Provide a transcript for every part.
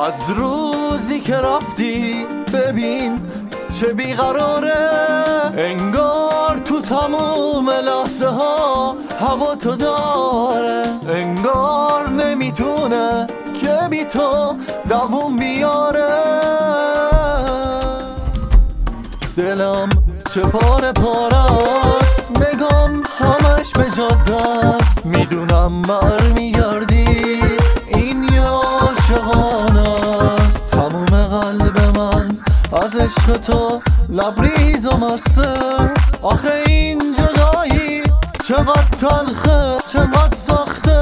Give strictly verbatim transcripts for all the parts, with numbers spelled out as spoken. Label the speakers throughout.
Speaker 1: از روزی که رفتی ببین چه بیقراره، انگار تو تموم لحظه ها هوا تو داره، انگار نمیتونه که بی تو دووم بیاره. دلم چه پاره پاراست، نگام همش به جاده‌ست، میدونم برمیگردی این یه عاشقانه‌ست. تموم قلب من از عشق تو لبریز و مسته، آخه این جدایی چقدر تلخه چقدر سخته.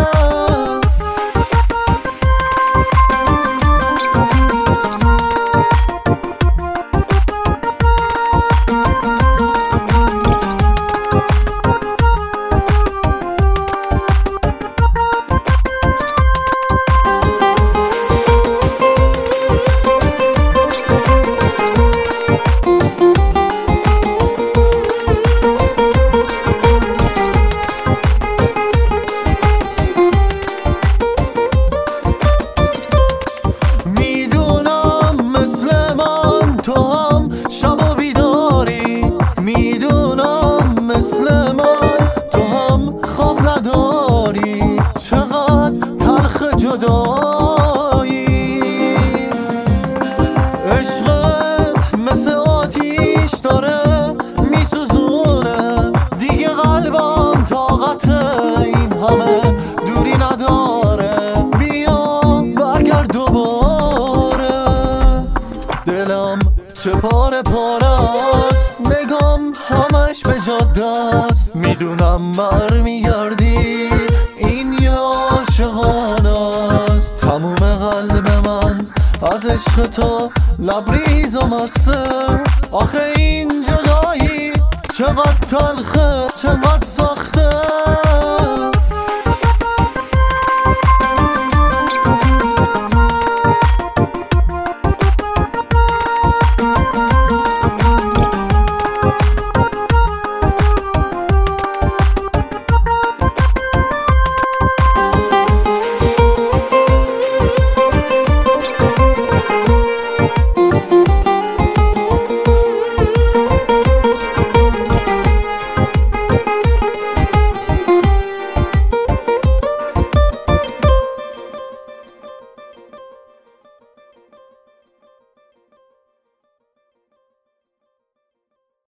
Speaker 1: مثل من تو هم خواب نداری، چقدر تلخ جدایی. عشقت مثل آتیش داره میسوزونه، دیگه قلبم طاقت این همه دوری نداره. بیا برگرد دوباره. دلم چه پاره پارست، نگام همش به جاده‌ست، میدونم برمیگردی این یه عاشقانه‌ست. تموم قلب من از عشق تو لبریز و مسته، آخه این جدایی چقدر تلخه چقدر